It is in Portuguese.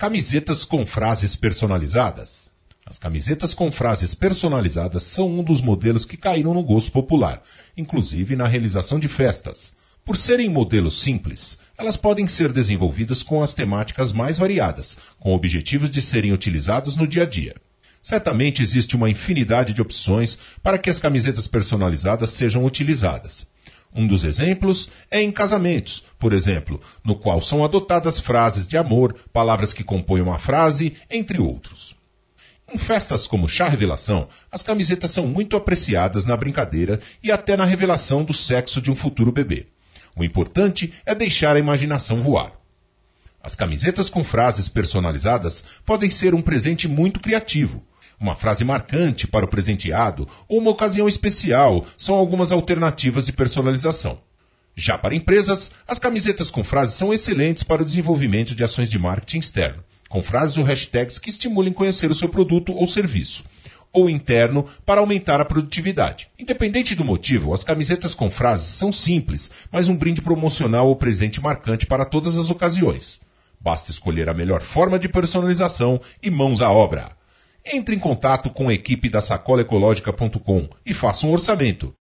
Camisetas com frases personalizadas. As camisetas com frases personalizadas são um dos modelos que caíram no gosto popular, inclusive na realização de festas. Por serem modelos simples, elas podem ser desenvolvidas com as temáticas mais variadas, com objetivos de serem utilizadas no dia a dia. Certamente existe uma infinidade de opções para que as camisetas personalizadas sejam utilizadas. Um dos exemplos é em casamentos, por exemplo, no qual são adotadas frases de amor, palavras que compõem uma frase, entre outros. Em festas como Chá Revelação, as camisetas são muito apreciadas na brincadeira e até na revelação do sexo de um futuro bebê. O importante é deixar a imaginação voar. As camisetas com frases personalizadas podem ser um presente muito criativo. Uma frase marcante para o presenteado ou uma ocasião especial são algumas alternativas de personalização. Já para empresas, as camisetas com frases são excelentes para o desenvolvimento de ações de marketing externo, com frases ou hashtags que estimulem conhecer o seu produto ou serviço, ou interno para aumentar a produtividade. Independente do motivo, as camisetas com frases são simples, mas um brinde promocional ou presente marcante para todas as ocasiões. Basta escolher a melhor forma de personalização e mãos à obra. Entre em contato com a equipe da SacolaEcológica.com e faça um orçamento.